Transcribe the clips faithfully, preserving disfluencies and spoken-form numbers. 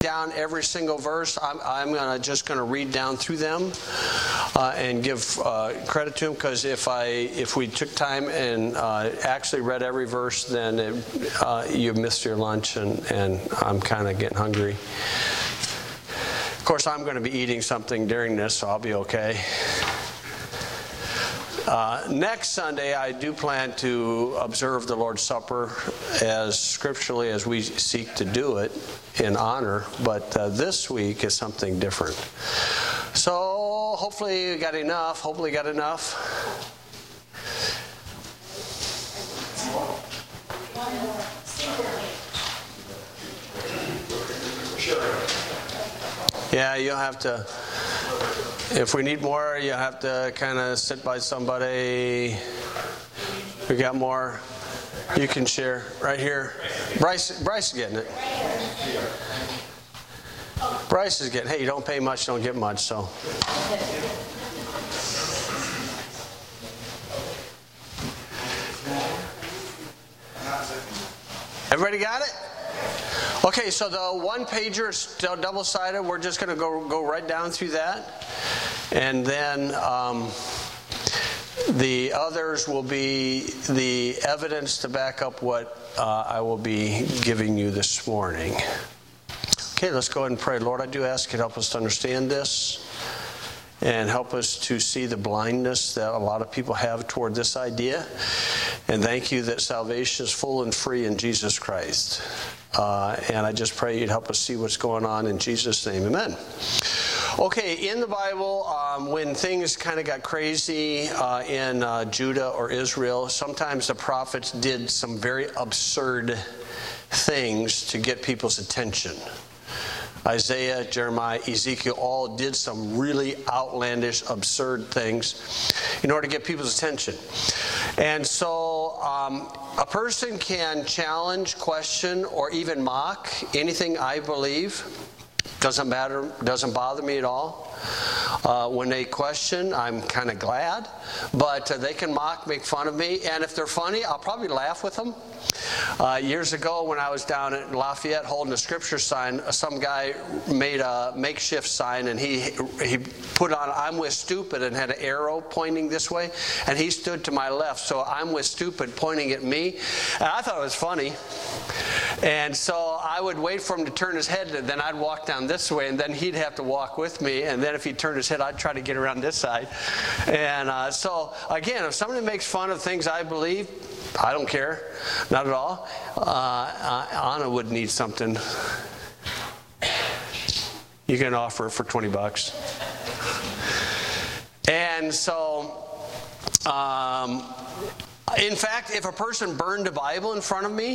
down every single verse. I'm, I'm gonna just going to read down through them uh, and give uh, credit to them, because if I if we took time and uh, actually read every verse, then it, uh, you missed your lunch, and, and I'm kind of getting hungry. Of course, I'm going to be eating something during this, so I'll be okay. Uh, next Sunday, I do plan to observe the Lord's Supper as scripturally as we seek to do it in honor, but uh, this week is something different. So hopefully you got enough. Hopefully you got enough. Yeah, you'll have to. If we need more, you have to kind of sit by somebody. We got more. You can share right here. Bryce, Bryce is getting it. Bryce is getting. Hey, you don't pay much, don't get much. So. Everybody got it? Okay, so the one pager is still double-sided. We're just going to go go right down through that, and then um, the others will be the evidence to back up what uh, I will be giving you this morning. Okay, let's go ahead and pray. Lord, I do ask you to help us to understand this and help us to see the blindness that a lot of people have toward this idea. And thank you that salvation is full and free in Jesus Christ. Uh, and I just pray you'd help us see what's going on in Jesus' name. Amen. Okay, in the Bible, um, when things kind of got crazy uh, in uh, Judah or Israel, sometimes the prophets did some very absurd things to get people's attention. Isaiah, Jeremiah, Ezekiel all did some really outlandish, absurd things in order to get people's attention. And so um, a person can challenge, question, or even mock anything I believe. Doesn't matter, doesn't bother me at all. Uh, when they question, I'm kind of glad. But uh, they can mock, make fun of me. And if they're funny, I'll probably laugh with them. Uh, years ago, when I was down at Lafayette holding a scripture sign, some guy made a makeshift sign, and he he put on "I'm with stupid" and had an arrow pointing this way, and he stood to my left, so "I'm with stupid" pointing at me. And I thought it was funny. And so I would wait for him to turn his head, and then I'd walk down this way, and then he'd have to walk with me. And then if he turned his head, I'd try to get around this side. And uh, so, again, if somebody makes fun of things I believe, I don't care. Not at all. Uh, Anna would need something. You can offer for twenty bucks. And so, um, in fact, if a person burned a Bible in front of me,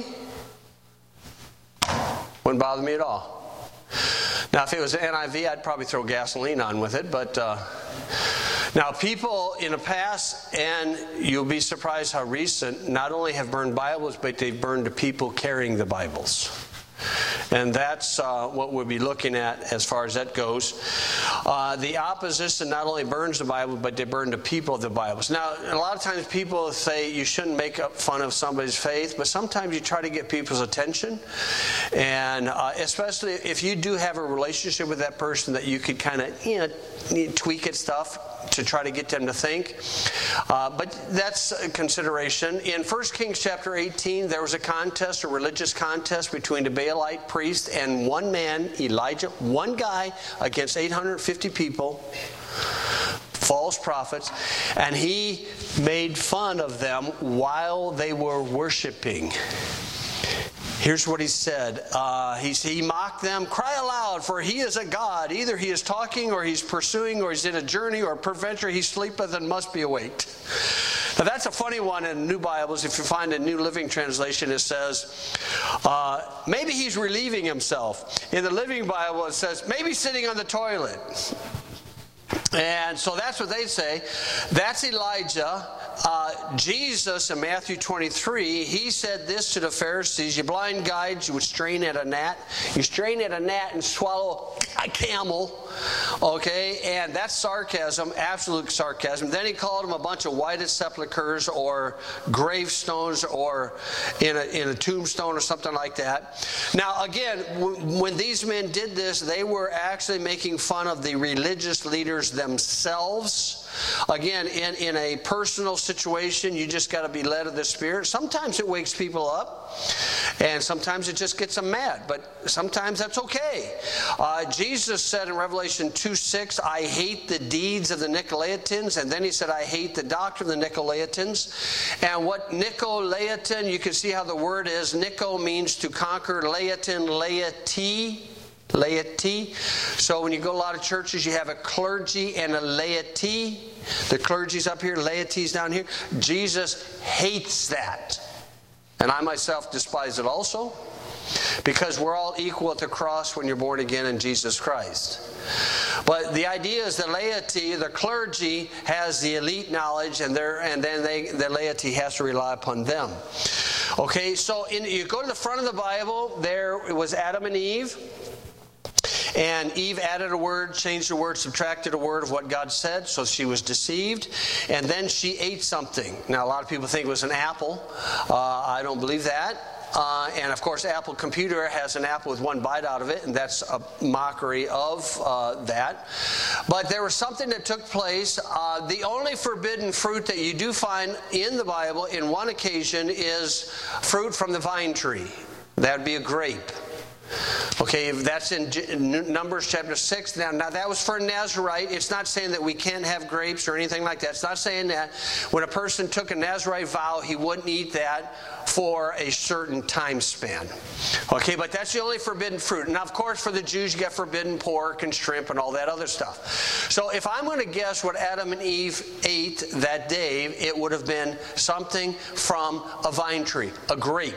wouldn't bother me at all. Now, if it was N I V, I'd probably throw gasoline on with it. But uh, now, people in the past, and you'll be surprised how recent, not only have burned Bibles, but they've burned the people carrying the Bibles. And that's uh, what we'll be looking at as far as that goes. Uh, the opposition not only burns the Bible, but they burn the people of the Bibles. Now, a lot of times people say you shouldn't make fun of somebody's faith, but sometimes you try to get people's attention. And uh, especially if you do have a relationship with that person that you could kind of, you know, tweak at stuff to try to get them to think. Uh, but that's a consideration. In First Kings chapter eighteen, there was a contest, a religious contest between the Baalite priest and one man, Elijah, one guy against eight hundred fifty people, false prophets, and he made fun of them while they were worshiping. Here's what he said. Uh, he, he mocked them. "Cry aloud, for he is a god. Either he is talking, or he's pursuing, or he's in a journey, or peradventure he sleepeth and must be awaked." Now that's a funny one in New Bibles. If you find a New Living Translation, it says, uh, maybe he's relieving himself. In the Living Bible, it says, maybe sitting on the toilet. And so that's what they say. That's Elijah. Uh, Jesus in Matthew twenty-three, he said this to the Pharisees: you blind guides, you would strain at a gnat. You strain at a gnat and swallow a camel. Okay, and that's sarcasm, absolute sarcasm. Then he called them a bunch of whited sepulchres or gravestones or in a, in a tombstone or something like that. Now again, w- when these men did this, they were actually making fun of the religious leaders themselves. Again, in, in a personal situation, you just got to be led of the Spirit. Sometimes it wakes people up, and sometimes it just gets them mad, but sometimes that's okay. Uh, Jesus said in Revelation two six, I hate the deeds of the Nicolaitans, and then he said, I hate the doctrine of the Nicolaitans. And what Nicolaitan, you can see how the word is. Nico means to conquer, Laitan, laity. Laity. So when you go to a lot of churches, you have a clergy and a laity. The clergy's up here, laity's down here. Jesus hates that. And I myself despise it also, because we're all equal at the cross when you're born again in Jesus Christ. But the idea is the laity, the clergy, has the elite knowledge, and, and then they, the laity has to rely upon them. Okay, so in, you go to the front of the Bible, there was Adam and Eve. And Eve added a word, changed a word, subtracted a word of what God said, so she was deceived. And then she ate something. Now, a lot of people think it was an apple. Uh, I don't believe that. Uh, and of course, Apple Computer has an apple with one bite out of it, and that's a mockery of uh, that. But there was something that took place. Uh, the only forbidden fruit that you do find in the Bible in one occasion is fruit from the vine tree. That would be a grape. Okay, that's in Numbers chapter six. Now, now that was for a Nazirite. It's not saying that we can't have grapes or anything like that. It's not saying that when a person took a Nazirite vow, he wouldn't eat that for a certain time span. Okay, but that's the only forbidden fruit. Now, of course, for the Jews, you got forbidden pork and shrimp and all that other stuff. So if I'm going to guess what Adam and Eve ate that day, it would have been something from a vine tree, a grape.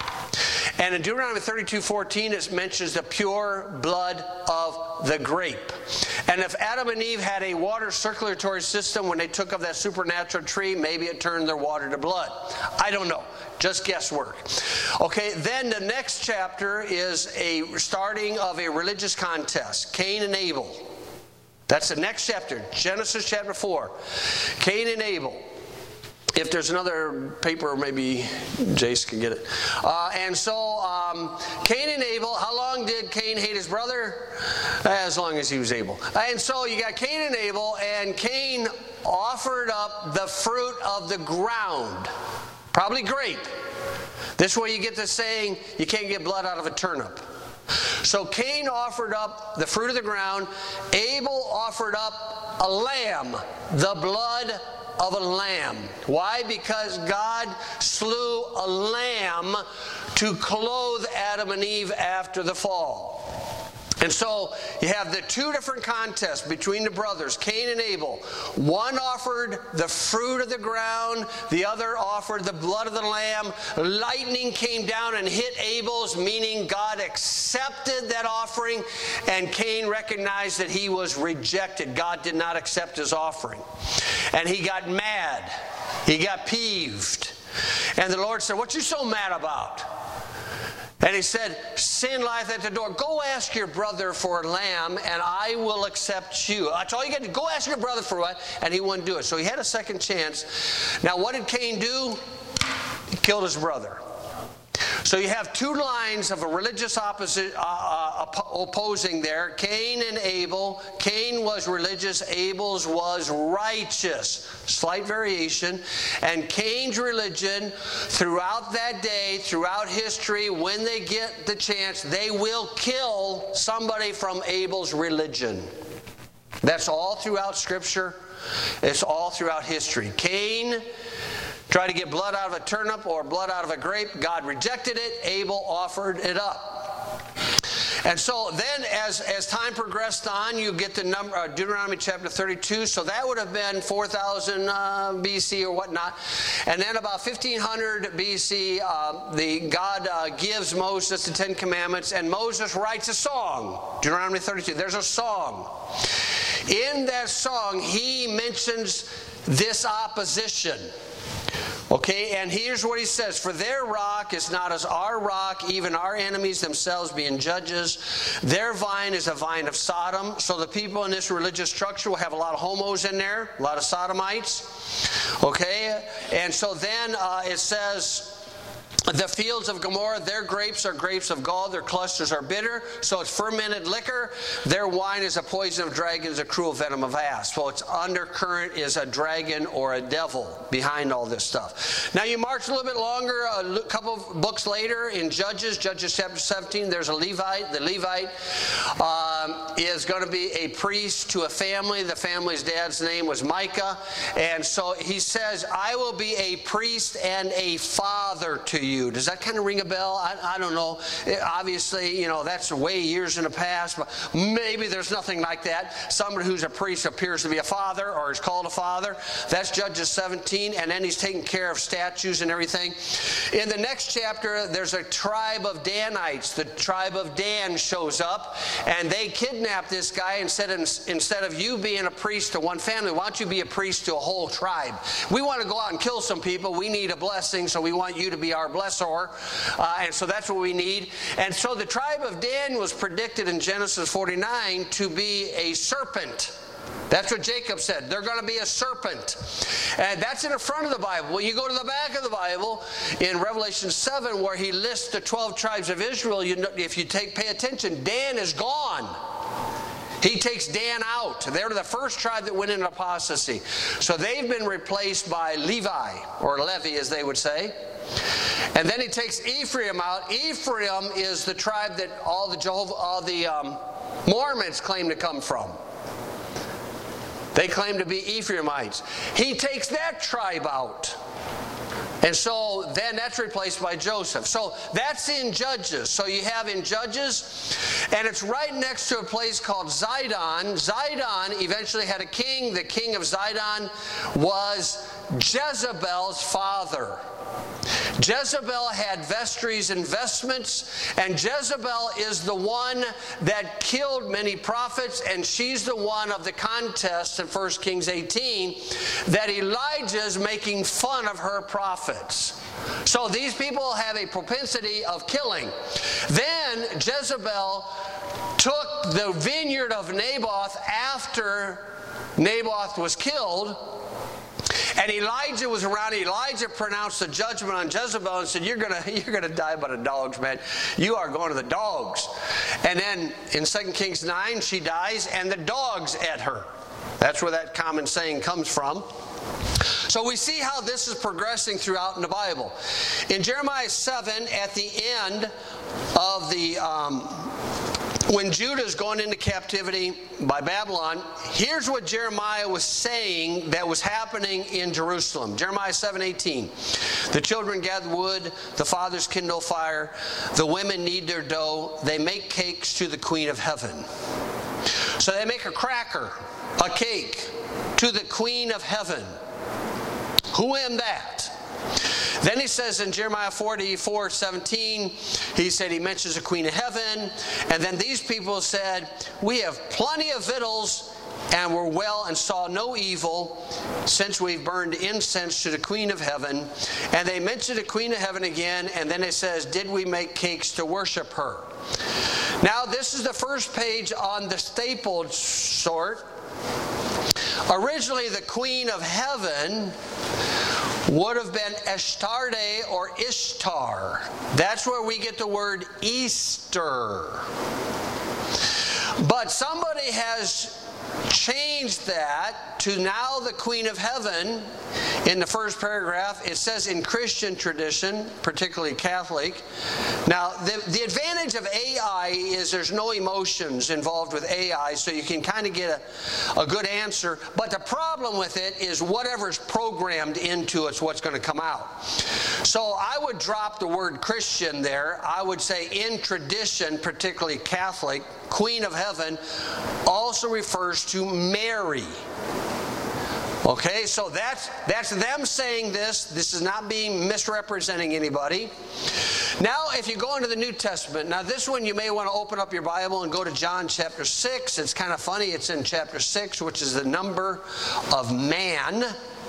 And in Deuteronomy thirty-two fourteen, it mentions the pure blood of the grape. And if Adam and Eve had a water circulatory system when they took of that supernatural tree, maybe it turned their water to blood. I don't know. Just guesswork. Okay, then the next chapter is a starting of a religious contest. Cain and Abel. That's the next chapter. Genesis chapter four. Cain and Abel. If there's another paper, maybe Jace can get it. Uh, and so, um, Cain and Abel, how long did Cain hate his brother? As long as he was able. And so you got Cain and Abel, and Cain offered up the fruit of the ground. Probably grape. This way you get the saying, you can't get blood out of a turnip. So Cain offered up the fruit of the ground. Abel offered up a lamb, the blood of a lamb. Why? Because God slew a lamb to clothe Adam and Eve after the fall. And so you have the two different contests between the brothers, Cain and Abel. One offered the fruit of the ground, the other offered the blood of the lamb. Lightning came down and hit Abel's, meaning God accepted that offering, and Cain recognized that he was rejected. God did not accept his offering. And he got mad. He got peeved. And the Lord said, "What you so mad about?" And he said, "Sin lieth at the door. Go ask your brother for a lamb, and I will accept you." That's all you got to do. Go ask your brother for what? And he wouldn't do it. So he had a second chance. Now, what did Cain do? He killed his brother. So you have two lines of a religious opposite uh, uh, opposing there. Cain and Abel. Cain was religious. Abel's was righteous. Slight variation. And Cain's religion, throughout that day, throughout history, when they get the chance, they will kill somebody from Abel's religion. That's all throughout Scripture. It's all throughout history. Cain tried to get blood out of a turnip or blood out of a grape. God rejected it. Abel offered it up. And so then as, as time progressed on, you get the number, uh, Deuteronomy chapter thirty-two. So that would have been four thousand uh, B C or whatnot. And then about fifteen hundred B C, uh, the, God uh, gives Moses the Ten Commandments, and Moses writes a song. Deuteronomy thirty-two. There's a song. in that song, he mentions this opposition. Okay, and here's what he says. For their rock is not as our rock, even our enemies themselves being judges. Their vine is a vine of Sodom. So the people in this religious structure will have a lot of homos in there, a lot of sodomites. Okay, and so then uh, it says, the fields of Gomorrah, their grapes are grapes of gall, their clusters are bitter, so it's fermented liquor. Their wine is a poison of dragons, a cruel venom of asps. So its undercurrent is a dragon or a devil behind all this stuff. Now you march a little bit longer, a couple of books later in Judges, Judges chapter seventeen, there's a Levite. The Levite um, is going to be a priest to a family. The family's dad's name was Micah. And so he says, I will be a priest and a father to you. Does that kind of ring a bell? I, I don't know. It, obviously, you know, that's way years in the past, but maybe there's nothing like that. Somebody who's a priest appears to be a father or is called a father. That's Judges seventeen, and then he's taking care of statues and everything. In the next chapter, there's a tribe of Danites. The tribe of Dan shows up, and they kidnap this guy and said, instead of you being a priest to one family, why don't you be a priest to a whole tribe? We want to go out and kill some people. We need a blessing, so we want you to be our blessor. Uh, and so that's what we need. And so the tribe of Dan was predicted in Genesis forty-nine to be a serpent. That's what Jacob said. They're going to be a serpent. And that's in the front of the Bible. When you go to the back of the Bible, in Revelation seven, where he lists the twelve tribes of Israel, you know, if you take pay attention, Dan is gone. He takes Dan out. They're the first tribe that went into apostasy. So they've been replaced by Levi, or Levi as they would say. And then he takes Ephraim out. Ephraim is the tribe that all the Jehovah, all the um, Mormons claim to come from. They claim to be Ephraimites. He takes that tribe out. And so then that's replaced by Joseph. So that's in Judges. So you have in Judges, and it's right next to a place called Zidon. Zidon eventually had a king. The king of Zidon was Jezebel's father. Jezebel had vestries and vestments, and Jezebel is the one that killed many prophets, and she's the one of the contest in First Kings eighteen that Elijah is making fun of her prophets. So these people have a propensity of killing. Then Jezebel took the vineyard of Naboth after Naboth was killed. And Elijah was around. Elijah pronounced a judgment on Jezebel and said, you're going to you're gonna die by the dogs, man. You are going to the dogs. And then in Second Kings nine, she dies, and the dogs ate her. That's where that common saying comes from. So we see how this is progressing throughout in the Bible. In Jeremiah seven, at the end of the... Um, When Judah is going into captivity by Babylon, here's what Jeremiah was saying that was happening in Jerusalem. Jeremiah seven eighteen. The children gather wood, the fathers kindle fire, the women knead their dough, they make cakes to the Queen of Heaven. So they make a cracker, a cake, to the Queen of Heaven. Who am that? Then he says in Jeremiah forty-four seventeen, he said, he mentions the Queen of Heaven. And then these people said, we have plenty of victuals and were well and saw no evil since we've burned incense to the Queen of Heaven. And they mentioned the Queen of Heaven again. And then it says, did we make cakes to worship her? Now this is the first page on the stapled sort. Originally the Queen of Heaven would have been Ashtarte or Ishtar. That's where we get the word Easter. But somebody has changed that to now the Queen of Heaven. In the first paragraph, it says in Christian tradition, particularly Catholic. Now, the, the advantage of A I is there's no emotions involved with A I, so you can kind of get a, a good answer. But the problem with it is whatever's programmed into it's what's going to come out. So I would drop the word Christian there. I would say in tradition, particularly Catholic, Queen of Heaven also refers to Mary. Okay, so that's that's them saying this. This is not being misrepresenting anybody. Now, if you go into the New Testament, now this one you may want to open up your Bible and go to John chapter six. It's kind of funny. It's in chapter six, which is the number of man.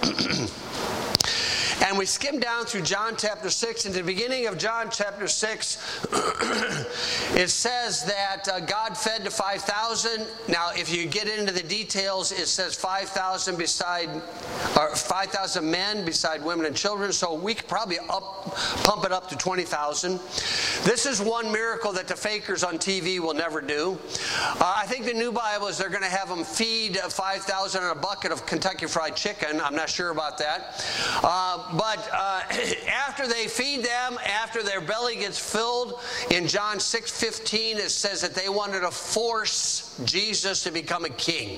And we skim down through John chapter six. In the beginning of John chapter six, it says that uh, God fed to five thousand. Now, if you get into the details, it says five thousand beside, or five thousand men beside women and children. So we could probably up, pump it up to twenty thousand. This is one miracle that the fakers on T V will never do. Uh, I think the new Bible is they're going to have them feed five thousand in a bucket of Kentucky Fried Chicken. I'm not sure about that. Uh, But uh, after they feed them, after their belly gets filled, in John six fifteen it says that they wanted to force Jesus to become a king.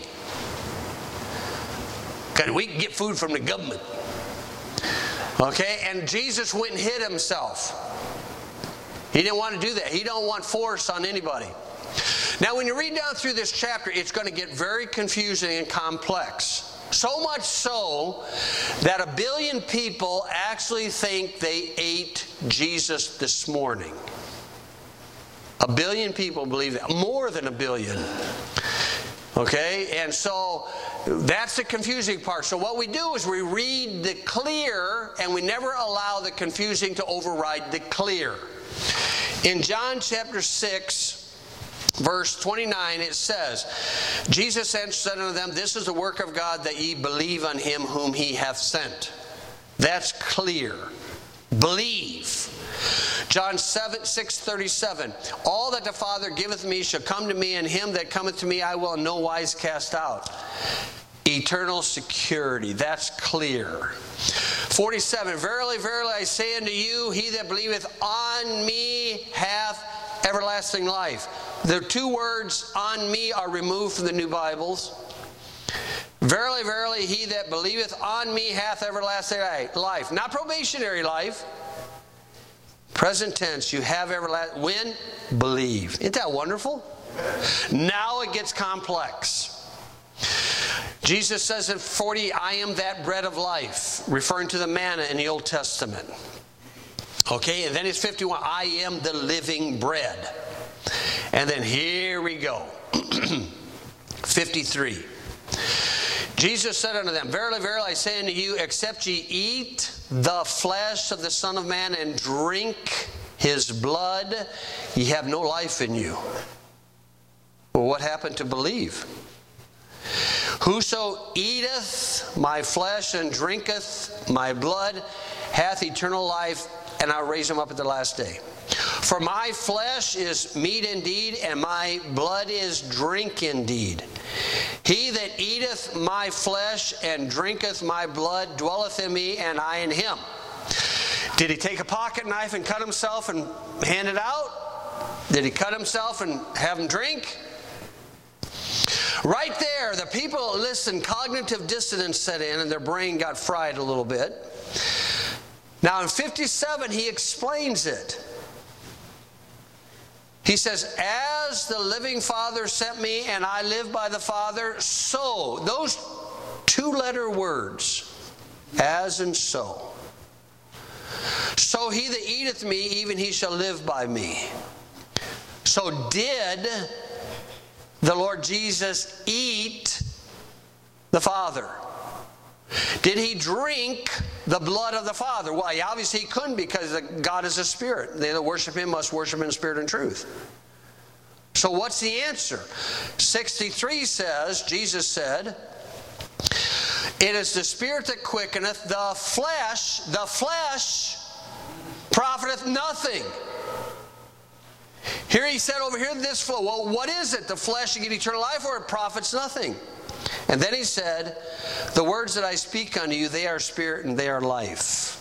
Because we can get food from the government. Okay, and Jesus went and hid himself. He didn't want to do that. He don't want force on anybody. Now when you read down through this chapter, it's going to get very confusing and complex. So much so that a billion people actually think they ate Jesus this morning. A billion people believe that. More than a billion. Okay? And so that's the confusing part. So what we do is we read the clear and we never allow the confusing to override the clear. In John chapter six, verse twenty-nine, it says, Jesus said unto them, this is the work of God, that ye believe on him whom he hath sent. That's clear. Believe. John seven, six thirty-seven, all that the Father giveth me shall come to me, and him that cometh to me I will in no wise cast out. Eternal security. That's clear. forty-seven, verily, verily, I say unto you, he that believeth on me hath everlasting life. The two words on me are removed from the new Bibles. Verily, verily, he that believeth on me hath everlasting life. Not probationary life. Present tense, you have everlasting. When? Believe. Isn't that wonderful? Now it gets complex. Jesus says in forty, I am that bread of life, referring to the manna in the Old Testament. Okay, and then it's fifty-one, I am the living bread. And then here we go. fifty-three. Jesus said unto them, verily, verily, I say unto you, except ye eat the flesh of the Son of Man and drink his blood, ye have no life in you. Well, what happened to believe? Whoso eateth my flesh and drinketh my blood hath eternal life, and I'll raise him up at the last day. For my flesh is meat indeed, and my blood is drink indeed. He that eateth my flesh and drinketh my blood dwelleth in me, and I in him. Did he take a pocket knife and cut himself and hand it out? Did he cut himself and have him drink? Right there, the people, listen, cognitive dissonance set in and their brain got fried a little bit. Now in fifty-seven, he explains it. He says, as the living Father sent me and I live by the Father, so, those two-letter words, as and so. So he that eateth me, even he shall live by me. So did the Lord Jesus eat the Father? Did he drink the blood of the Father? Well, he obviously couldn't, because God is a spirit. They that worship him must worship in spirit and truth. So what's the answer? sixty-three says, Jesus said, it is the spirit that quickeneth, the flesh, the flesh profiteth nothing. Here he said over here, this flow. Well, what is it? The flesh to get eternal life, or it profits nothing? And then he said, the words that I speak unto you, they are spirit and they are life.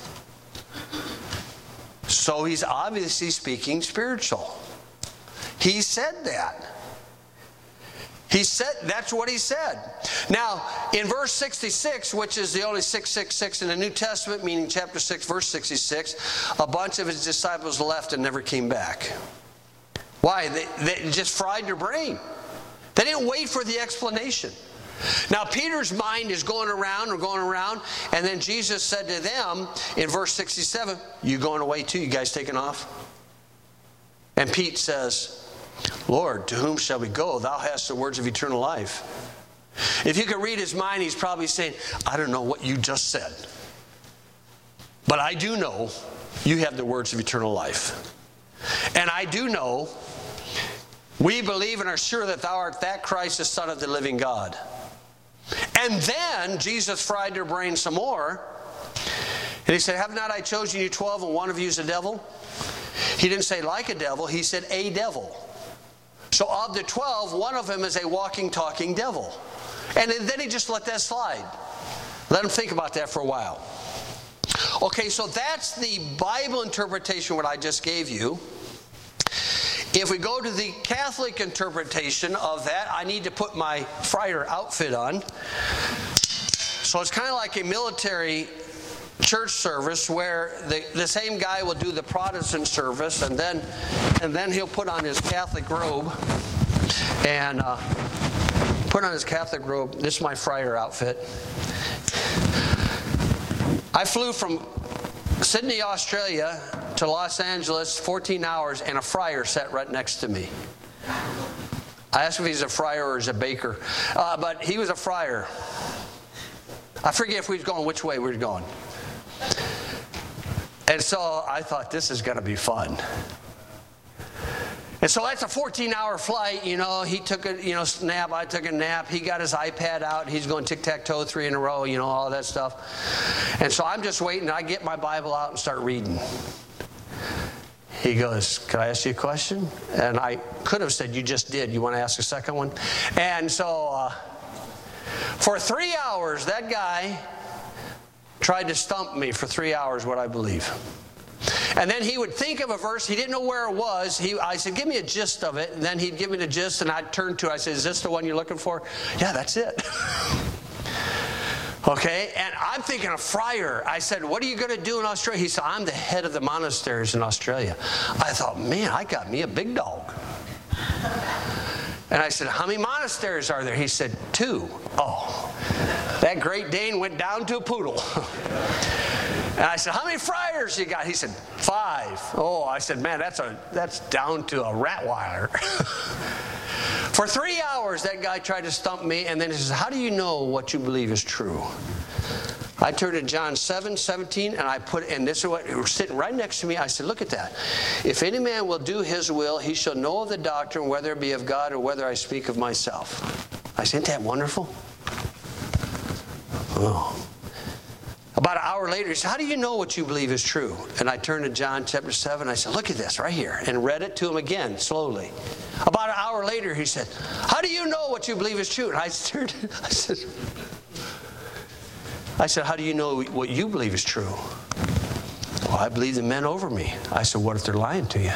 So he's obviously speaking spiritual. He said that. He said, that's what he said. Now, in verse sixty-six, which is the only six six six in the New Testament, meaning chapter six, verse sixty-six, a bunch of his disciples left and never came back. Why? They, they just fried their brain. They didn't wait for the explanation. Now, Peter's mind is going around and going around, and then Jesus said to them in verse sixty-seven, you going away too? You guys taking off? And Pete says, Lord, to whom shall we go? Thou hast the words of eternal life. If you could read his mind, he's probably saying, I don't know what you just said, but I do know you have the words of eternal life. And I do know we believe and are sure that thou art that Christ, the Son of the living God. And then Jesus fried their brain some more. And he said, have not I chosen you twelve and one of you is a devil? He didn't say like a devil. He said a devil. So of the twelve, one of them is a walking, talking devil. And then he just let that slide. Let him think about that for a while. Okay, so that's the Bible interpretation, what I just gave you. If we go to the Catholic interpretation of that, I need to put my friar outfit on. So it's kind of like a military church service where the, the same guy will do the Protestant service, and then and then he'll put on his Catholic robe and uh, put on his Catholic robe. This is my friar outfit. I flew from Sydney, Australia to Los Angeles, fourteen hours, and a friar sat right next to me. I asked if he's a friar or he's a baker, uh, but he was a friar. I forget if we was going which way we were going. And so I thought, this is going to be fun. And so that's a fourteen-hour flight. You know, he took a you know nap. I took a nap. He got his iPad out. He's going tic-tac-toe three in a row. You know, all that stuff. And so I'm just waiting. I get my Bible out and start reading. He goes, can I ask you a question? And I could have said, you just did. You want to ask a second one? And so uh, for three hours, that guy tried to stump me for three hours what I believe. And then he would think of a verse. He didn't know where it was. He, I said, give me a gist of it. And then he'd give me the gist, and I'd turn to it. I said, is this the one you're looking for? Yeah, that's it. Okay, and I'm thinking of friar. I said, what are you going to do in Australia? He said, I'm the head of the monasteries in Australia. I thought, man, I got me a big dog. And I said, how many monasteries are there? He said, two. Oh, that Great Dane went down to a poodle. And I said, how many friars you got? He said, five. Oh, I said, man, that's a that's down to a Rottweiler. For three hours, that guy tried to stump me, and then he says, how do you know what you believe is true? I turned to John seven seventeen, and I put, and this is what, it was sitting right next to me. I said, look at that. If any man will do his will, he shall know of the doctrine, whether it be of God or whether I speak of myself. I said, isn't that wonderful? Oh. About an hour later, he said, how do you know what you believe is true? And I turned to John chapter seven. I said, look at this right here. And read it to him again, slowly. About an hour later, he said, how do you know what you believe is true? And I turned, I said, I said, how do you know what you believe is true? Well, I believe the men over me. I said, what if they're lying to you?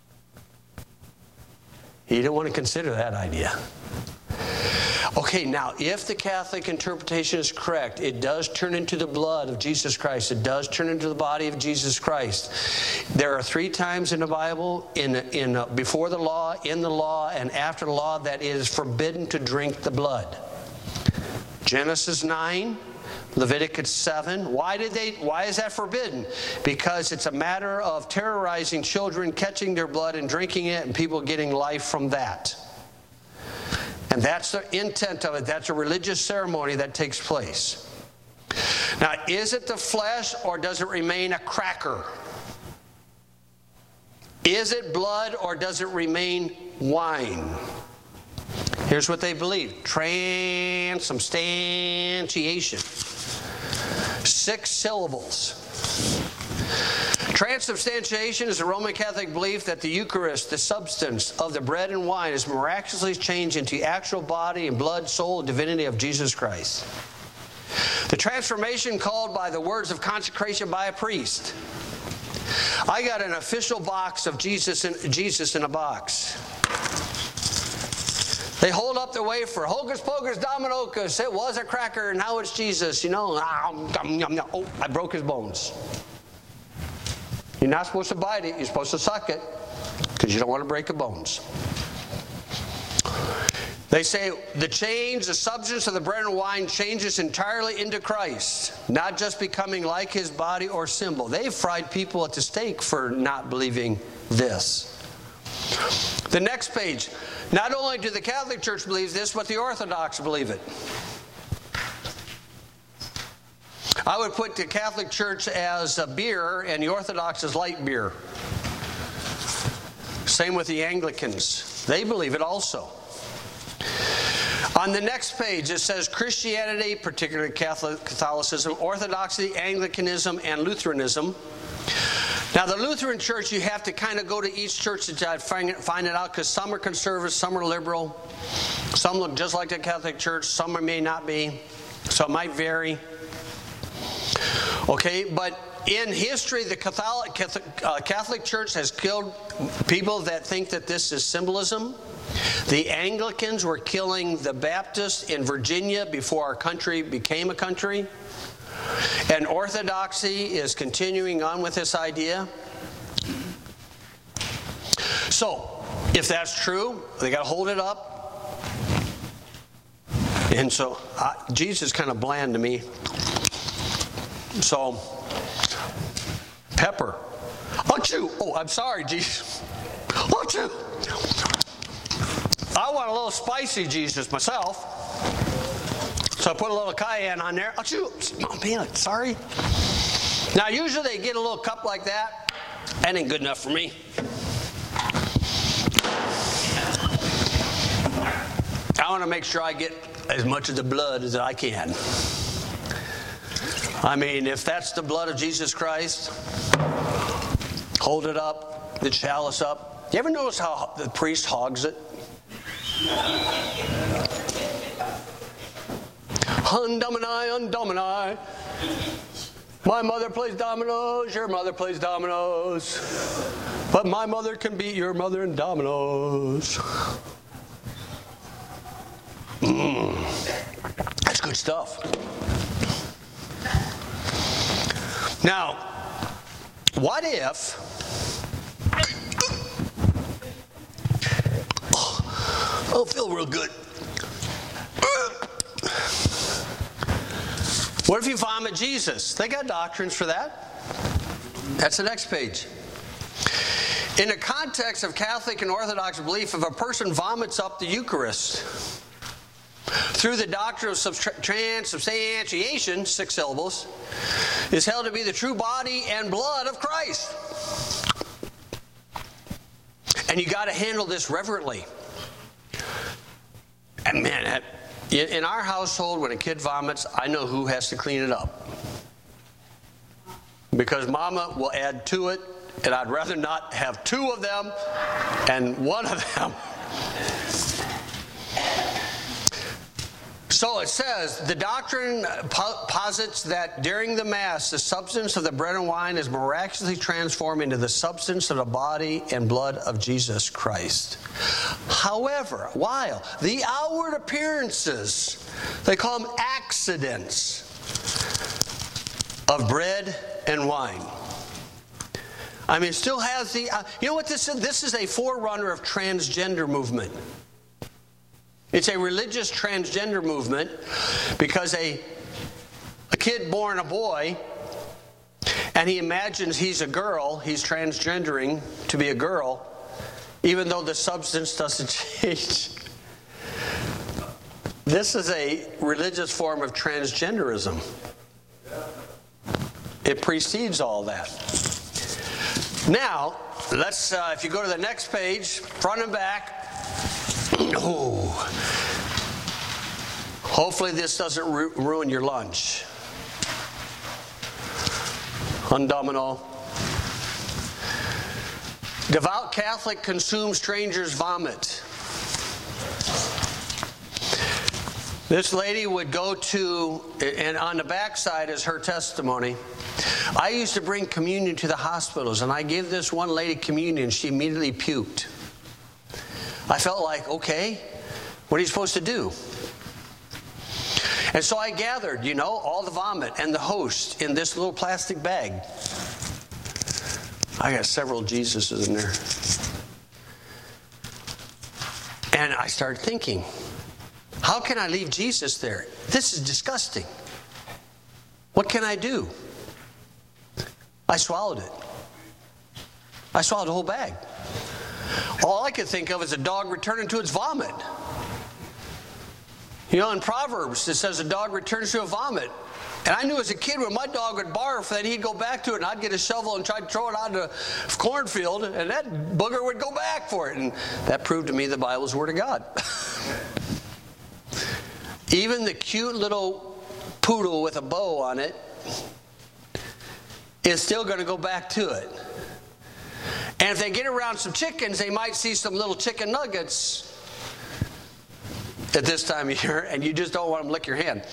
He didn't want to consider that idea. Okay, now, if the Catholic interpretation is correct, it does turn into the blood of Jesus Christ. It does turn into the body of Jesus Christ. There are three times in the Bible, in, in uh, before the law, in the law, and after the law, that it is forbidden to drink the blood. Genesis nine, Leviticus seven. Why did they? Why is that forbidden? Because it's a matter of terrorizing children, catching their blood and drinking it, and people getting life from that. And that's the intent of it. That's a religious ceremony that takes place. Now, is it the flesh or does it remain a cracker? Is it blood or does it remain wine? Here's what they believe. Transubstantiation. Six syllables. Transubstantiation is a Roman Catholic belief that the Eucharist, the substance of the bread and wine, is miraculously changed into the actual body and blood, soul, and divinity of Jesus Christ. The transformation called by the words of consecration by a priest. I got an official box of Jesus in, Jesus in a box. They hold up the wafer. Hocus pocus dominocus. It was a cracker, now it's Jesus. You know, oh, I broke his bones. You're not supposed to bite it. You're supposed to suck it because you don't want to break the bones. They say the change, the substance of the bread and wine changes entirely into Christ, not just becoming like his body or symbol. They've fried people at the stake for not believing this. The next page. Not only do the Catholic Church believe this, but the Orthodox believe it. I would put the Catholic Church as a beer and the Orthodox as light beer. Same with the Anglicans. They believe it also. On the next page, it says Christianity, particularly Catholic Catholicism, Orthodoxy, Anglicanism, and Lutheranism. Now, the Lutheran Church, you have to kind of go to each church to find it, find it out, because some are conservative, some are liberal, some look just like the Catholic Church, some may not be, so it might vary. Okay, but in history, the Catholic, Catholic, uh, Catholic Church has killed people that think that this is symbolism. The Anglicans were killing the Baptists in Virginia before our country became a country. And Orthodoxy is continuing on with this idea. So, if that's true, they got to hold it up. And so, uh, Jesus is kind of bland to me. So, pepper. Achoo! Oh, I'm sorry, Jesus. Achoo! I want a little spicy Jesus myself. So I put a little cayenne on there. Achoo! Oh, man, sorry. Now, usually they get a little cup like that. That ain't good enough for me. I want to make sure I get as much of the blood as I can. I mean, if that's the blood of Jesus Christ, hold it up, the chalice up. You ever notice how the priest hogs it? Undomini, undomini. My mother plays dominoes, your mother plays dominoes. But my mother can beat your mother in dominoes. Mm. That's good stuff. Now, what if oh, I don't feel real good. What if you vomit Jesus? They got doctrines for that. That's the next page. In the context of Catholic and Orthodox belief, if a person vomits up the Eucharist through the doctrine of transubstantiation, six syllables, is held to be the true body and blood of Christ. And you got to handle this reverently. And man, in our household, when a kid vomits, I know who has to clean it up. Because Mama will add to it, and I'd rather not have two of them and one of them. So it says, the doctrine posits that during the Mass, the substance of the bread and wine is miraculously transformed into the substance of the body and blood of Jesus Christ. However, while the outward appearances, they call them accidents, of bread and wine. I mean, it still has the, uh, you know what this is? This is a forerunner of transgender movement. It's a religious transgender movement because a, a kid born a boy and he imagines he's a girl, he's transgendering to be a girl, even though the substance doesn't change. This is a religious form of transgenderism. It precedes all that. Now, let's, uh, if you go to the next page, front and back. Oh. Hopefully this doesn't ru- ruin your lunch. Undomino. Devout Catholic consumes stranger's vomit. This lady would go to, and on the backside is her testimony. I used to bring communion to the hospitals, and I gave this one lady communion. She immediately puked. I felt like, okay, what are you supposed to do? And so I gathered, you know, all the vomit and the host in this little plastic bag. I got several Jesuses in there. And I started thinking, how can I leave Jesus there? This is disgusting. What can I do? I swallowed it. I swallowed the whole bag. All I could think of is a dog returning to its vomit. You know, in Proverbs, it says a dog returns to a vomit. And I knew as a kid when my dog would barf, then he'd go back to it, and I'd get a shovel and try to throw it out the cornfield, and that booger would go back for it. And that proved to me the Bible's Word of God. Even the cute little poodle with a bow on it is still going to go back to it. And if they get around some chickens, they might see some little chicken nuggets at this time of year, and you just don't want them to lick your hand.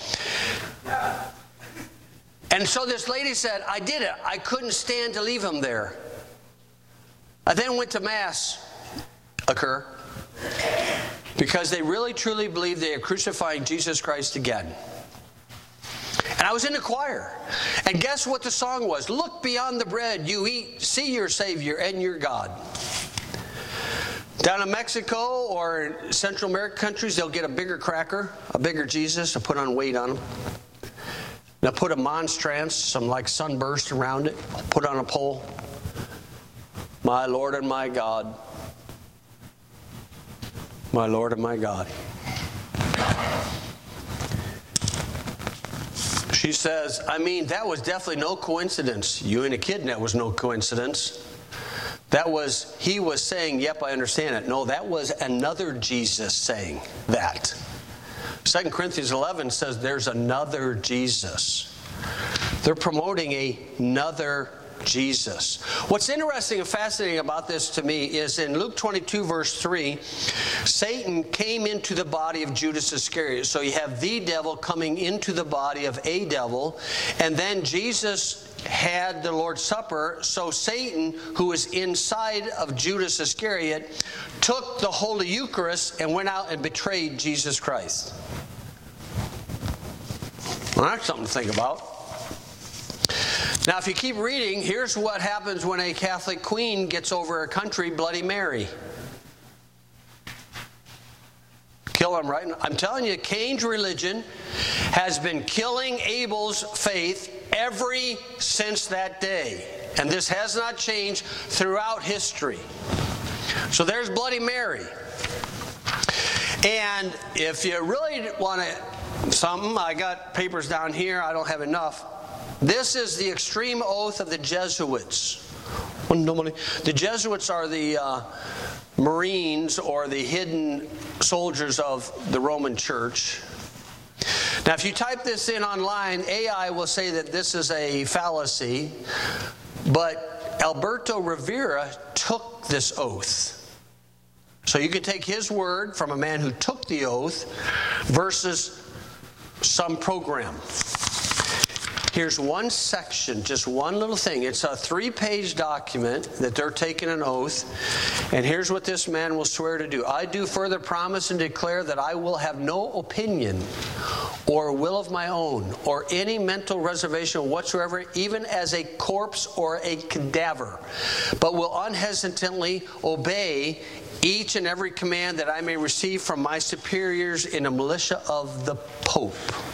And so this lady said, I did it. I couldn't stand to leave him there. I then went to Mass occur because they really truly believed they are crucifying Jesus Christ again. And I was in the choir. And guess what the song was? Look beyond the bread you eat, see your Savior and your God. Down in Mexico or in Central American countries, they'll get a bigger cracker, a bigger Jesus, to put on weight on them. Now put a monstrance, some like sunburst around it, put on a pole. My Lord and my God. My Lord and my God. She says, I mean, that was definitely no coincidence. You and a kid, that was no coincidence. That was, he was saying, yep, I understand it. No, that was another Jesus saying that. Second Corinthians eleven says there's another Jesus. They're promoting a, another Jesus. What's interesting and fascinating about this to me is in Luke twenty-two verse three, Satan came into the body of Judas Iscariot. So you have the devil coming into the body of a devil, and then Jesus had the Lord's Supper. So Satan, who was inside of Judas Iscariot, took the Holy Eucharist and went out and betrayed Jesus Christ. Well, that's something to think about. Now, if you keep reading, here's what happens when a Catholic queen gets over a country, Bloody Mary. Kill him, right? I'm telling you, Cain's religion has been killing Abel's faith every since that day. And this has not changed throughout history. So there's Bloody Mary. And if you really want to, something, I got papers down here, I don't have enough. This is the extreme oath of the Jesuits. The Jesuits are the uh, Marines or the hidden soldiers of the Roman Church. Now, if you type this in online, A I will say that this is a fallacy, but Alberto Rivera took this oath. So you can take his word from a man who took the oath versus some program. Here's one section, just one little thing. It's a three-page document that they're taking an oath. And here's what this man will swear to do. I do further promise and declare that I will have no opinion or will of my own or any mental reservation whatsoever, even as a corpse or a cadaver, but will unhesitantly obey each and every command that I may receive from my superiors in the militia of the Pope.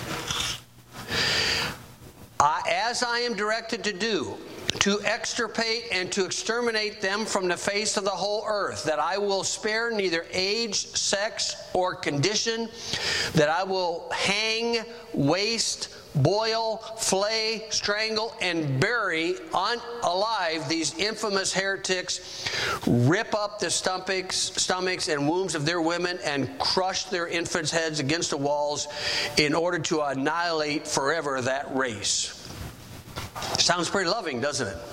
Uh, as I am directed to do, to extirpate and to exterminate them from the face of the whole earth, that I will spare neither age, sex, or condition, that I will hang, waste, boil, flay, strangle, and bury on, alive these infamous heretics, rip up the stomachs, stomachs and wombs of their women, and crush their infants' heads against the walls in order to annihilate forever that race. Sounds pretty loving, doesn't it?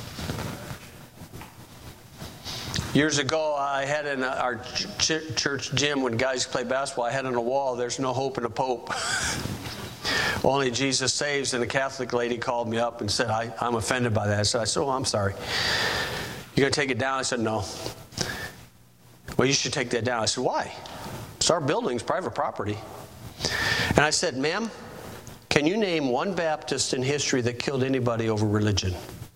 Years ago, I had in our ch- church gym, when guys play basketball, I had on a wall, there's no hope in a pope. Only Jesus saves. And a Catholic lady called me up and said, I, I'm offended by that. So I said, oh, I'm sorry. You going to take it down? I said, no. Well, you should take that down. I said, why? It's our building, it's private property. And I said, ma'am, can you name one Baptist in history that killed anybody over religion?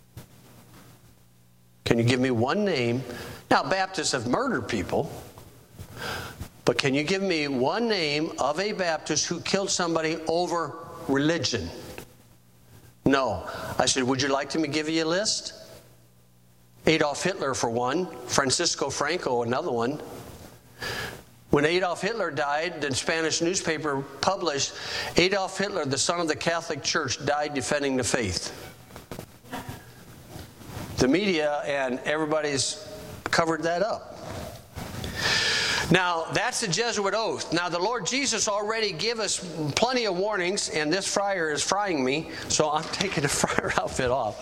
Can you give me one name? Now, Baptists have murdered people, but can you give me one name of a Baptist who killed somebody over religion? No. I said, would you like me to give you a list? Adolf Hitler for one, Francisco Franco another one. When Adolf Hitler died, the Spanish newspaper published, Adolf Hitler, the son of the Catholic Church, died defending the faith. The media and everybody's covered that up. Now, that's the Jesuit oath. Now, the Lord Jesus already gave us plenty of warnings, and this friar is frying me, so I'm taking the friar outfit off.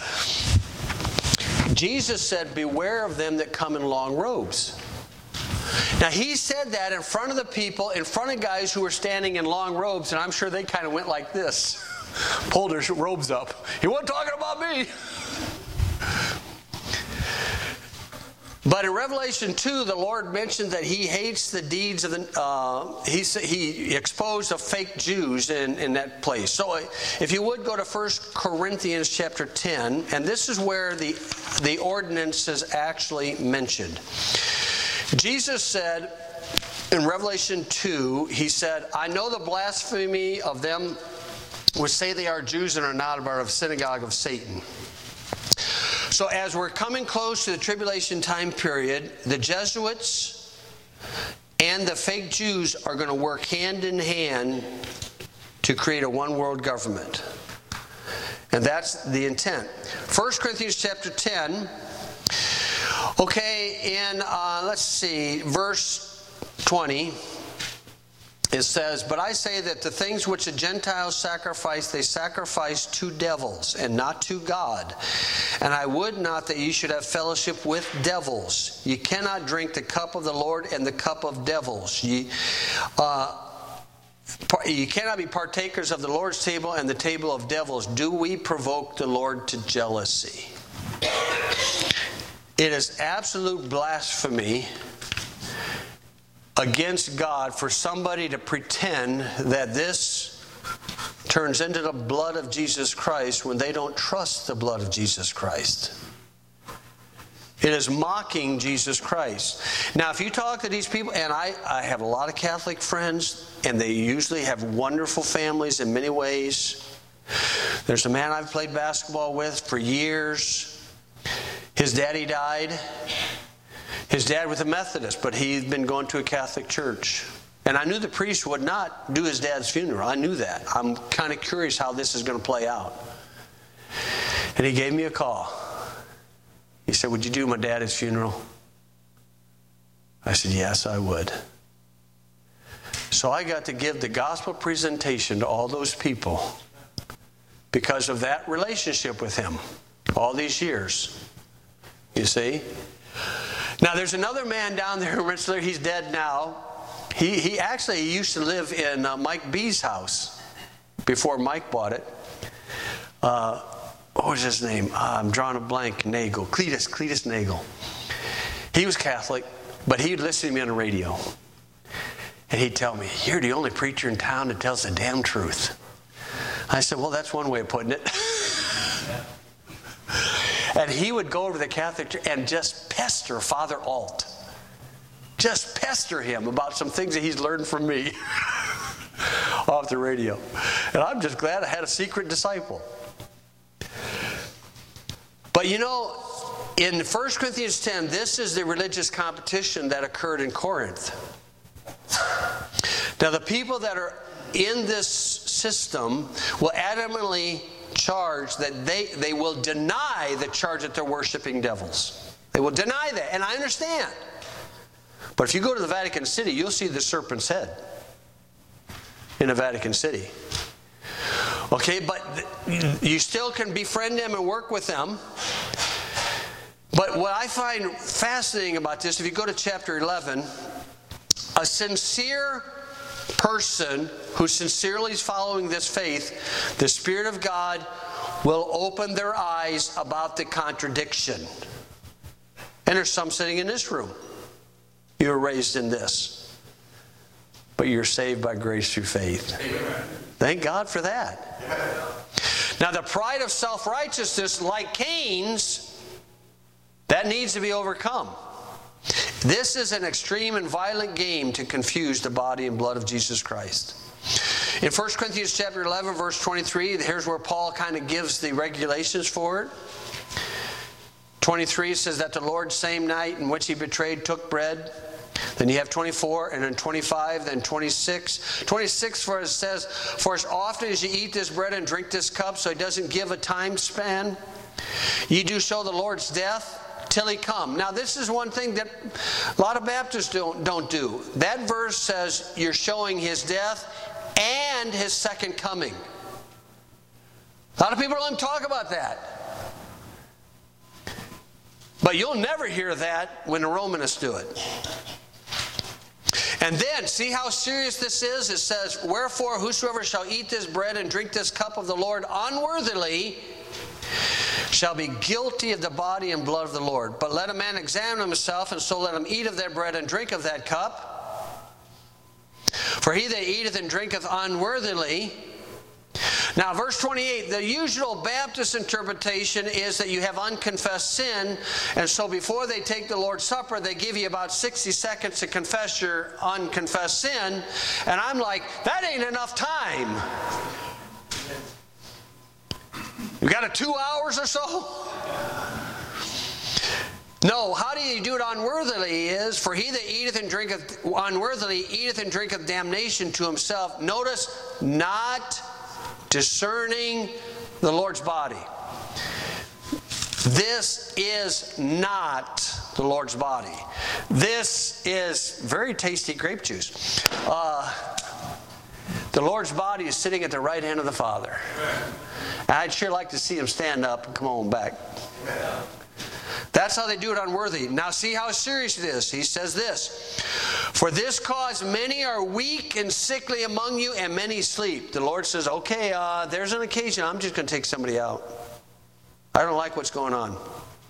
Jesus said, beware of them that come in long robes. Now, he said that in front of the people, in front of guys who were standing in long robes, and I'm sure they kind of went like this, pulled their robes up. He wasn't talking about me. But in Revelation two, the Lord mentioned that he hates the deeds of the, uh, he, he exposed the fake Jews in, in that place. So if you would go to First Corinthians chapter ten, and this is where the, the ordinance is actually mentioned. Jesus said in Revelation two, he said, I know the blasphemy of them which say they are Jews and are not, but of the synagogue of Satan. So as we're coming close to the tribulation time period, the Jesuits and the fake Jews are going to work hand in hand to create a one world government. And that's the intent. First Corinthians chapter ten. Okay, in, uh, let's see, verse twenty. It says, but I say that the things which the Gentiles sacrifice, they sacrifice to devils and not to God. And I would not that ye should have fellowship with devils. Ye cannot drink the cup of the Lord and the cup of devils. Ye, uh, ye cannot be partakers of the Lord's table and the table of devils. Do we provoke the Lord to jealousy? It is absolute blasphemy against God for somebody to pretend that this turns into the blood of Jesus Christ when they don't trust the blood of Jesus Christ. It is mocking Jesus Christ. Now, if you talk to these people, and I, I have a lot of Catholic friends, and they usually have wonderful families in many ways. There's a man I've played basketball with for years. His daddy died. His dad was a Methodist, but he'd been going to a Catholic church. And I knew the priest would not do his dad's funeral. I knew that. I'm kind of curious how this is going to play out. And he gave me a call. He said, would you do my dad's funeral? I said, yes, I would. So I got to give the gospel presentation to all those people because of that relationship with him all these years. You see? Now, there's another man down there in Rensselaer. He's dead now. He he actually he used to live in uh, Mike B's house before Mike bought it. Uh, what was his name? Uh, I'm drawing a blank. Nagel. Cletus. Cletus Nagel. He was Catholic, but he'd listen to me on the radio. And he'd tell me, you're the only preacher in town that tells the damn truth. I said, well, that's one way of putting it. And he would go over to the Catholic church and just pester Father Alt. Just pester him about some things that he's learned from me off the radio. And I'm just glad I had a secret disciple. But you know, in First Corinthians ten, this is the religious competition that occurred in Corinth. Now, the people that are in this system will adamantly charge that they, they will deny the charge that they're worshiping devils. They will deny that, and I understand. But if you go to the Vatican City, you'll see the serpent's head in the Vatican City. Okay, but you still can befriend them and work with them. But what I find fascinating about this, if you go to chapter eleven, a sincere person who sincerely is following this faith, the Spirit of God will open their eyes about the contradiction. And there's some sitting in this room. You were raised in this, but you're saved by grace through faith. Amen. Thank God for that. Amen. Now, the pride of self-righteousness, like Cain's, that needs to be overcome. This is an extreme and violent game to confuse the body and blood of Jesus Christ. In First Corinthians chapter eleven, verse twenty-three, here's where Paul kind of gives the regulations for it. twenty-three says that the Lord, same night in which he betrayed, took bread. Then you have twenty-four, and then twenty-five, then twenty-six. twenty-six, for it says, for as often as you eat this bread and drink this cup, so he doesn't give a time span, ye do show the Lord's death till he come. Now this is one thing that a lot of Baptists don't, don't do. That verse says you're showing his death and his second coming. A lot of people don't talk about that. But you'll never hear that when the Romanists do it. And then, see how serious this is? It says, wherefore whosoever shall eat this bread and drink this cup of the Lord unworthily shall be guilty of the body and blood of the Lord. But let a man examine himself, and so let him eat of that bread and drink of that cup. For he that eateth and drinketh unworthily. Now, verse twenty-eight, the usual Baptist interpretation is that you have unconfessed sin, and so before they take the Lord's Supper, they give you about sixty seconds to confess your unconfessed sin, and I'm like, that ain't enough time. You got a two hours or so? No, how do you do it unworthily is, for he that eateth and drinketh unworthily eateth and drinketh damnation to himself. Notice, not discerning the Lord's body. This is not the Lord's body. This is very tasty grape juice. Uh, the Lord's body is sitting at the right hand of the Father. I'd sure like to see him stand up and come on back. That's how they do it unworthy. Now see how serious it is. He says this, for this cause many are weak and sickly among you, and many sleep. The Lord says, okay, uh, there's an occasion. I'm just going to take somebody out. I don't like what's going on.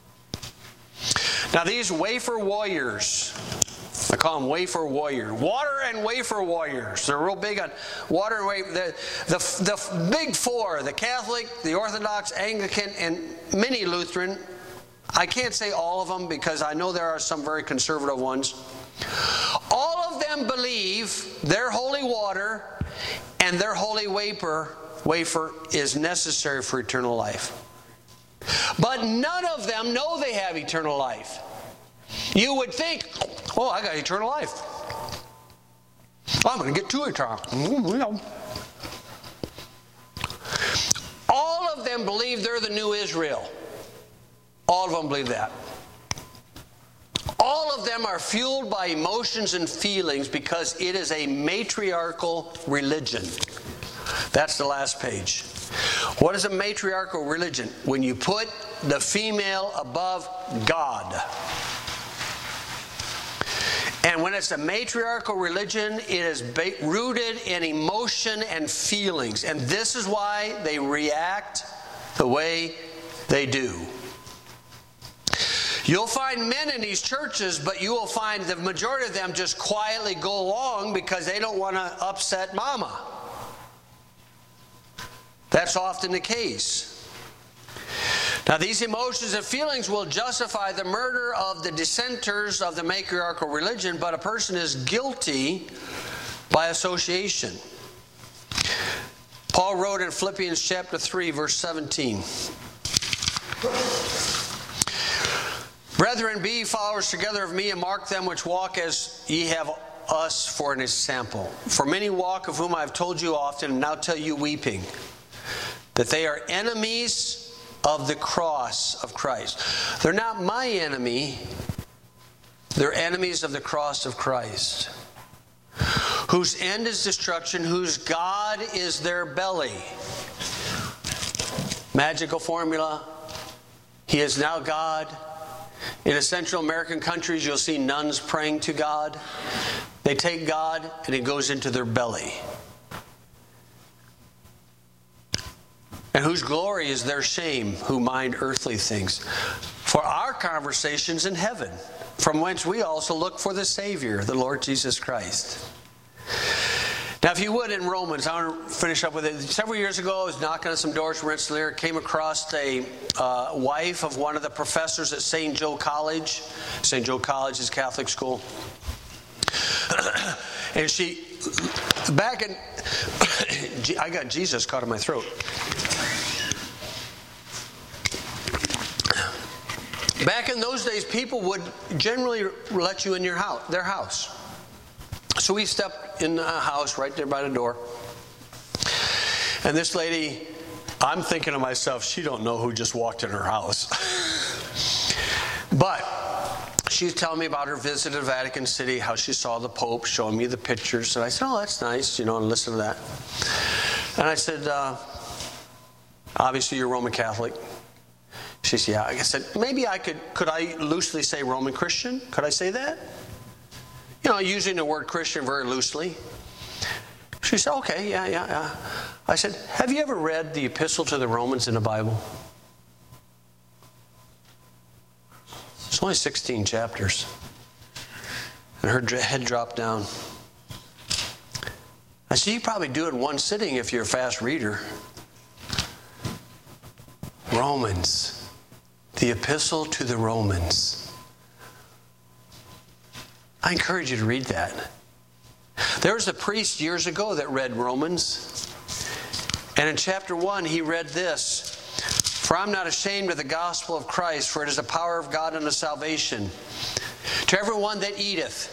Now these wafer warriors, I call them wafer warriors. Water and wafer warriors. They're real big on water and wafer. The, the, the big four, the Catholic, the Orthodox, Anglican, and many Lutheran. I can't say all of them because I know there are some very conservative ones. All of them believe their holy water and their holy wafer, wafer is necessary for eternal life. But none of them know they have eternal life. You would think, oh, I got eternal life. I'm going to get to eternal. All of them believe they're the new Israel. All of them believe that. All of them are fueled by emotions and feelings because it is a matriarchal religion. That's the last page. What is a matriarchal religion? When you put the female above God. And when it's a matriarchal religion, it is ba- rooted in emotion and feelings. And this is why they react the way they do. You'll find men in these churches, but you will find the majority of them just quietly go along because they don't want to upset mama. That's often the case. Now, these emotions and feelings will justify the murder of the dissenters of the matriarchal religion, but a person is guilty by association. Paul wrote in Philippians chapter three, verse seventeen. Brethren, be ye followers together of me, and mark them which walk as ye have us for an example. For many walk, of whom I have told you often, and now tell you weeping, that they are enemies of the cross of Christ. They're not my enemy. They're enemies of the cross of Christ, whose end is destruction, whose God is their belly. Magical formula. He is now God. In the Central American countries, you'll see nuns praying to God. They take God and it goes into their belly. And whose glory is their shame, who mind earthly things. For our conversations in heaven, from whence we also look for the Savior, the Lord Jesus Christ. Now, if you would, in Romans, I want to finish up with it. Several years ago, I was knocking on some doors in Rensselaer, came across a uh, wife of one of the professors at Saint Joe College. Saint Joe College is a Catholic school. And she, back in, I got Jesus caught in my throat. back in those days, people would generally let you in your house, their house. So we stepped in a house right there by the door. And this lady, I'm thinking to myself, she don't know who just walked in her house. But she's telling me about her visit to Vatican City, how she saw the Pope, showing me the pictures. And I said, oh, that's nice, you know, and listen to that. And I said, uh, obviously you're Roman Catholic. She said, yeah. I said, maybe I could, could I loosely say Roman Christian? Could I say that? You know, using the word Christian very loosely. She said, okay, yeah, yeah, yeah. I said, have you ever read the Epistle to the Romans in the Bible? It's only sixteen chapters. And her head dropped down. I said, you probably do it in one sitting if you're a fast reader. Romans. The Epistle to the Romans. I encourage you to read that. There was a priest years ago that read Romans. And in chapter one, he read this. For I'm not ashamed of the gospel of Christ, for it is the power of God unto salvation. To everyone that eateth,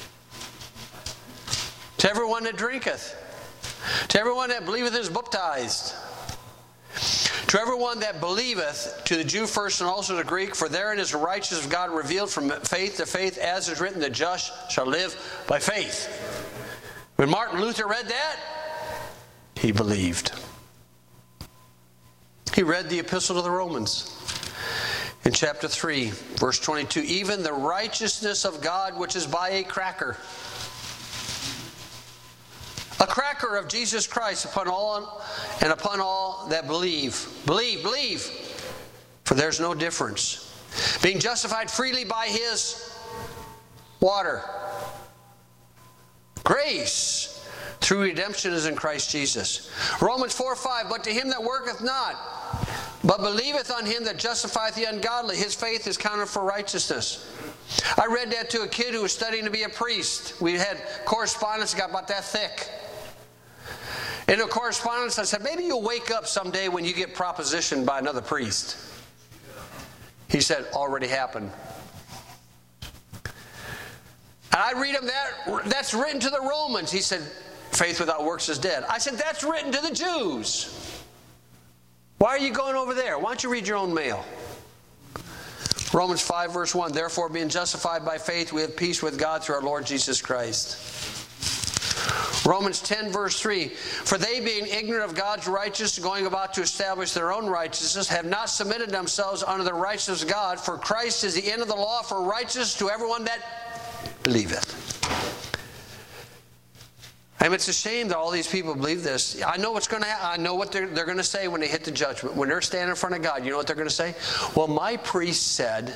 to everyone that drinketh, to everyone that believeth is baptized, to everyone that believeth, to the Jew first and also the Greek, for therein is the righteousness of God revealed from faith to faith, as is written, the just shall live by faith. When Martin Luther read that, he believed. He read the Epistle to the Romans. In chapter three, verse twenty-two, even the righteousness of God which is by a cracker. A cracker of Jesus Christ upon all and upon all that believe. Believe, believe. For there's no difference. Being justified freely by His water. Grace through redemption is in Christ Jesus. Romans four five, but to him that worketh not, but believeth on Him that justifieth the ungodly, his faith is counted for righteousness. I read that to a kid who was studying to be a priest. We had correspondence that got about that thick. In the correspondence, I said, maybe you'll wake up someday when you get propositioned by another priest. He said, already happened. And I read him that, that's written to the Romans. He said, faith without works is dead. I said, that's written to the Jews. Why are you going over there? Why don't you read your own mail? Romans five verse one, therefore being justified by faith, we have peace with God through our Lord Jesus Christ. Romans ten verse three, for they being ignorant of God's righteousness, going about to establish their own righteousness, have not submitted themselves unto the righteousness of God, for Christ is the end of the law for righteousness to everyone that believeth. I mean, it's a shame that all these people believe this. I know what's going to happen. I know what they're, they're going to say when they hit the judgment. When they're standing in front of God, you know what they're going to say? Well, my priest said,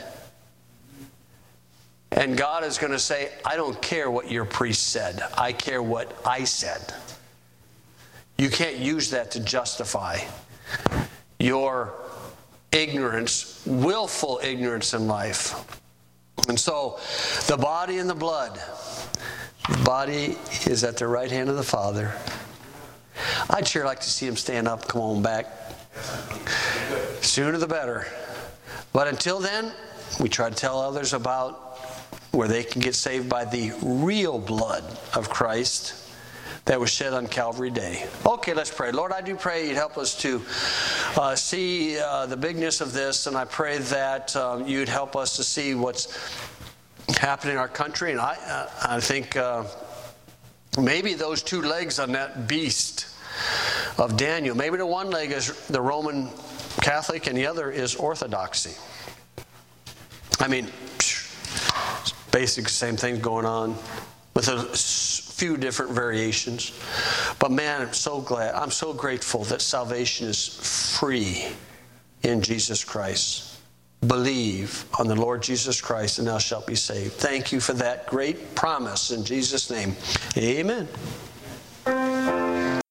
and God is going to say, I don't care what your priest said. I care what I said. You can't use that to justify your ignorance, willful ignorance in life. And so, the body and the blood. The body is at the right hand of the Father. I'd sure like to see him stand up. Come on back. Sooner the better. But until then, we try to tell others about where they can get saved by the real blood of Christ that was shed on Calvary Day. Okay, let's pray. Lord, I do pray you'd help us to uh, see uh, the bigness of this, and I pray that uh, you'd help us to see what's happening in our country. And I, uh, I think uh, maybe those two legs on that beast of Daniel, maybe the one leg is the Roman Catholic and the other is Orthodoxy. I mean, basic same thing going on with a few different variations. But man, I'm so glad, I'm so grateful that salvation is free in Jesus Christ. Believe on the Lord Jesus Christ and thou shalt be saved. Thank you for that great promise in Jesus' name. Amen.